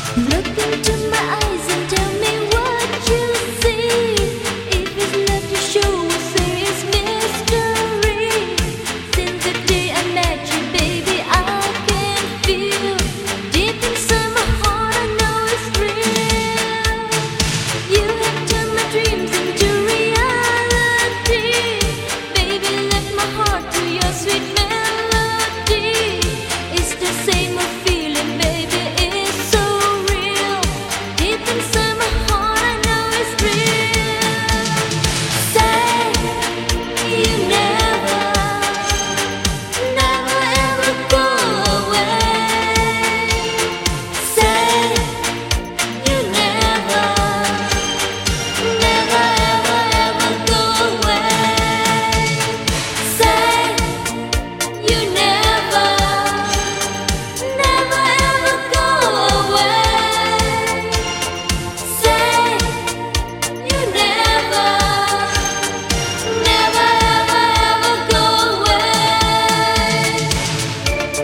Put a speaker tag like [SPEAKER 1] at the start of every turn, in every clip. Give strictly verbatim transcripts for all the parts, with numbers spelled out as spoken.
[SPEAKER 1] Look into my eyes and tell me what you see. If it's love you show, say it's mystery. Since the day I met you, baby, I can feel deep inside my heart, I know it's real. You have turned my dreams into reality. Baby, lift my heart to your sweet melody. It's the same old feeling, baby, it's so real. Deep inside my heart, I know it's real. Say you never, never ever go away. Say you never, never ever ever go away. Say you never, never ever go away. Say you never, never ever ever go away.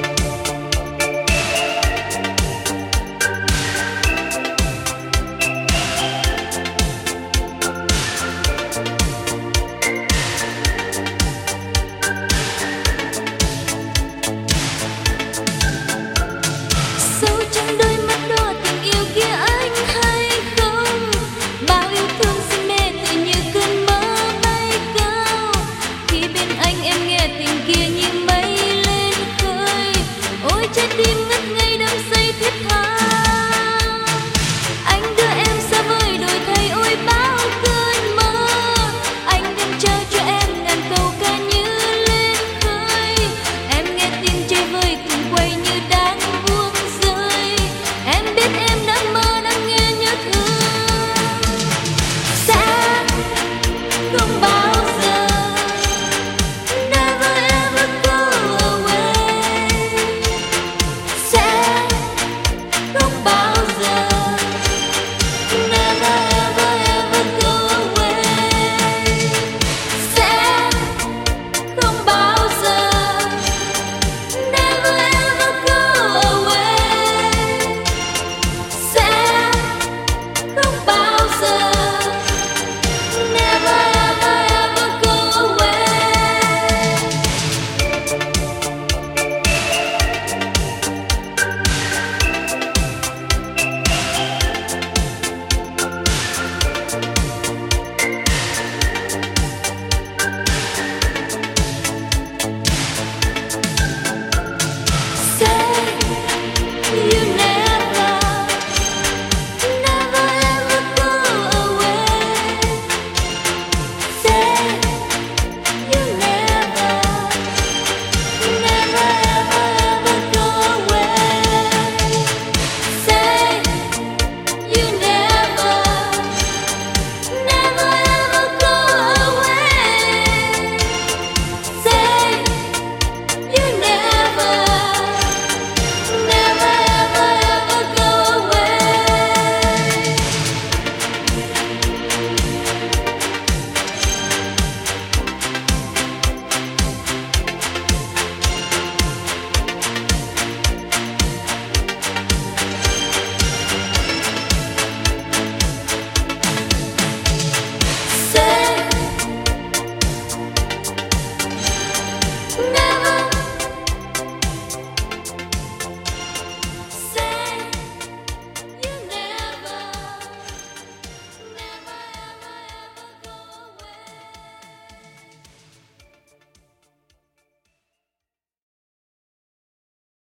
[SPEAKER 1] Sâu trong đôi mắt đỏ tình yêu kia anh hay không? Bao yêu thương say mê tự như cơn mơ bay cao. Khi bên anh em nghe tình kia như mây lên khơi. Ôi trái tim ngất ngây đắm say thiết tha.